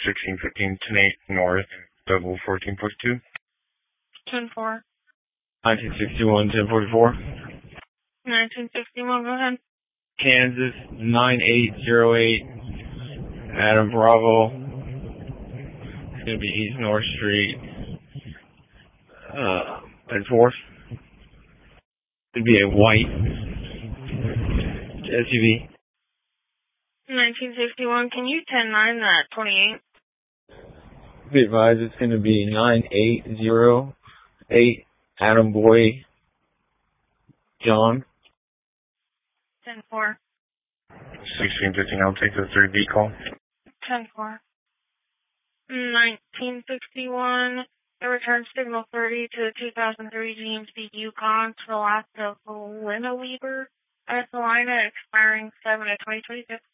1615 Tenate North, double 14.2. 10-4. 1961, 1044. 1961, go ahead. Kansas, 9808. Adam Bravo. It's going to be East North Street. And 4th. It'd be a white SUV. 1961, can you 10-9 that 28? Be advised, it's going to be 9808 Adam Boy John. 10-4. 1615, I'll take the 3B call. 10-4. 1961, it returns signal 30 to the 2003 GMC Yukon to the last of Lena Weaver at Salina, expiring 7/2026.